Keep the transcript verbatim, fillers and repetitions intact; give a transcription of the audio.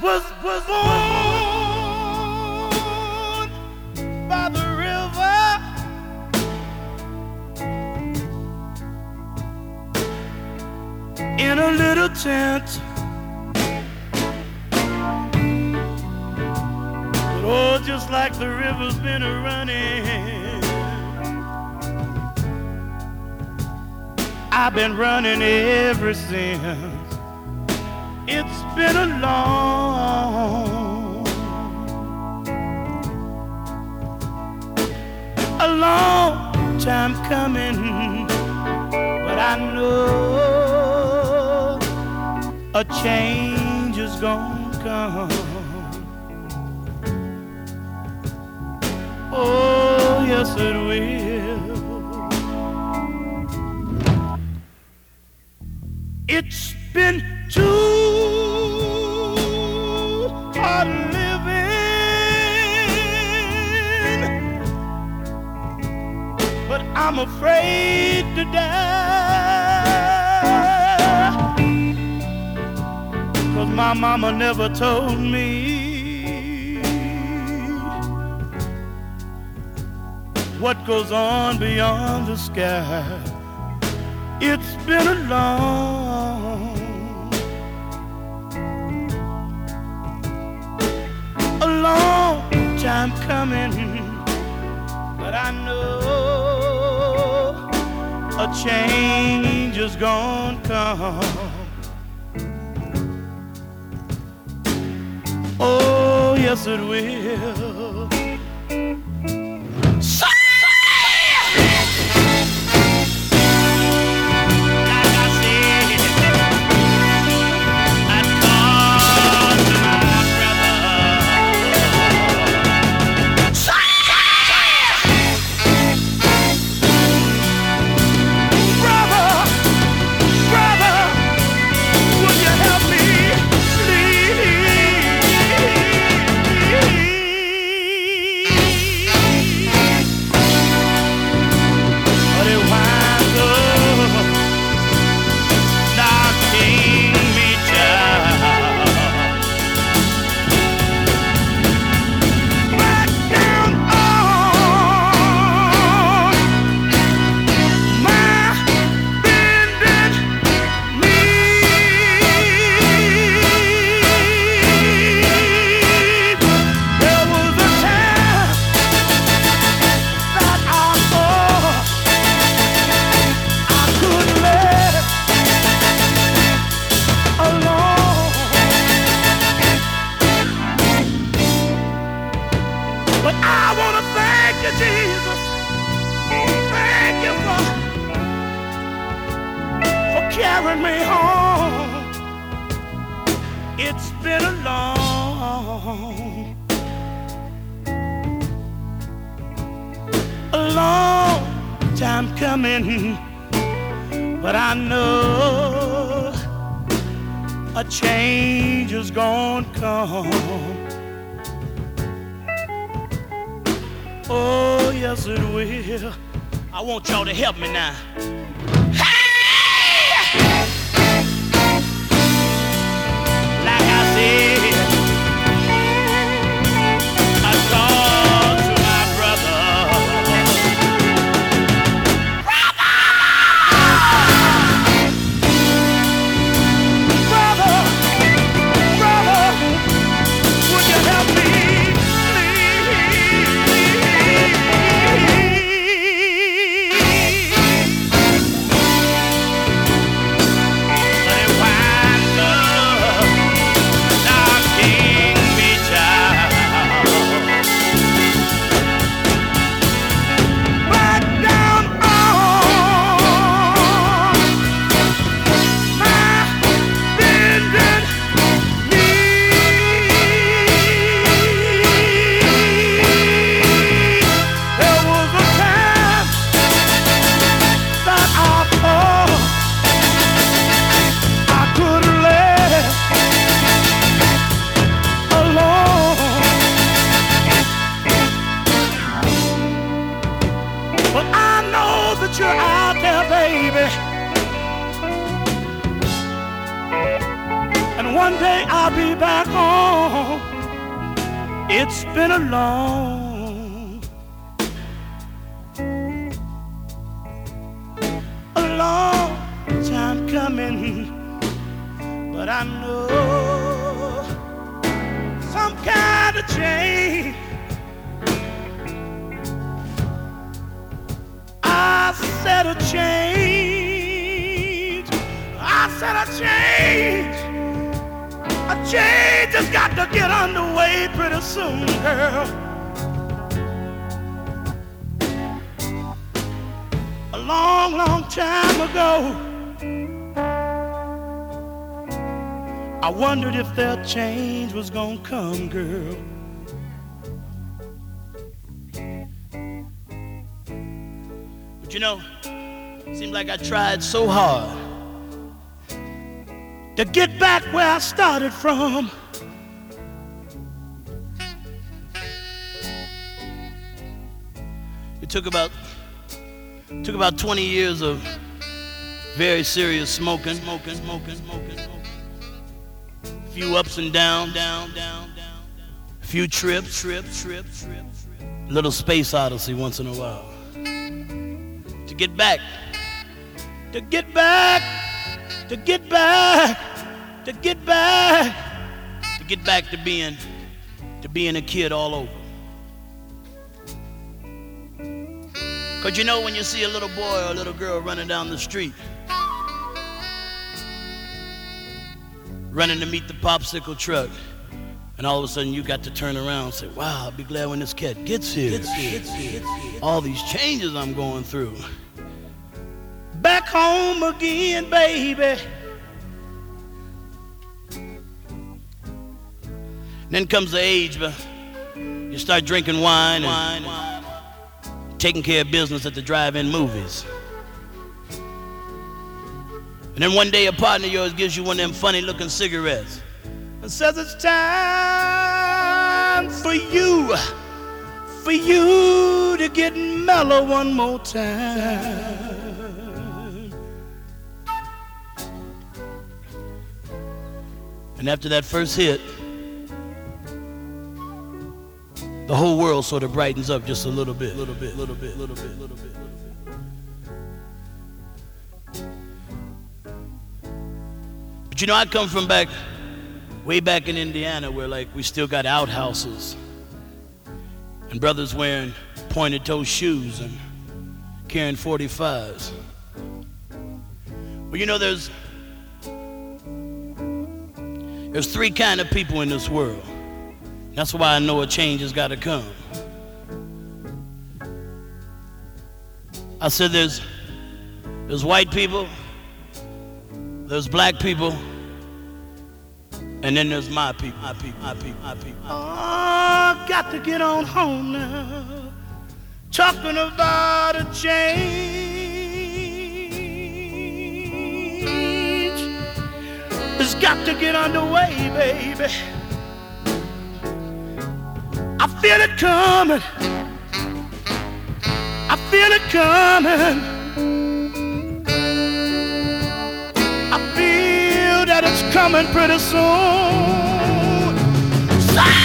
was was born by the river, in a little tent. But oh, just like the river's been a running, I've been running ever since. It's been a long, a long time coming, but I know a change is gonna come. Oh, yes it will. It's been too hard living, but I'm afraid to die, 'cause my mama never told me what goes on beyond the sky. It's been a long, a long time coming, but I know a change is gonna come. Oh, yes it will. Carry me home. It's been a long, a long time coming, but I know a change is gonna come. Oh, yes it will. I want y'all to help me now. one day I'll be back home. It's been a long, a long time coming, but I know some kind of change. I said a change. I said a change. A change has got to get underway pretty soon, girl. A long, long time ago, I wondered if that change was gonna come, girl. But you know, seemed like I tried so hard to get back where I started from. It took about took about twenty years of very serious smoking, smoking, smoking, smoking, smoking. A few ups and downs, down, down, down, down. A few trips, trips, trips, trips, trips. A little space odyssey once in a while. To get back, to get back. To get back, to get back, to get back to being, to being a kid all over. Cause you know when you see a little boy or a little girl running down the street, running to meet the popsicle truck, and all of a sudden you got to turn around and say, wow, I'll be glad when this cat gets here. Gets here, gets here, gets here. All these changes I'm going through. Back home again, baby. Then comes the age, but you start drinking wine and wine, wine. taking care of business at the drive-in movies. And then one day a partner of yours gives you one of them funny-looking cigarettes and says it's time for you, for you to get mellow one more time. And after that first hit, the whole world sort of brightens up just a little bit, little bit, little bit, little bit, little bit, little bit. But you know, I come from back, way back in Indiana, where like we still got outhouses and brothers wearing pointed toe shoes and carrying forty-fives. Well, you know, there's There's three kind of people in this world. That's why I know a change has got to come. I said there's there's white people, there's black people, and then there's my people, my people, my people, my people. Oh, got to get on home now. Talking about a change. It's got to get underway, baby. I feel it coming. I feel it coming. I feel that it's coming pretty soon.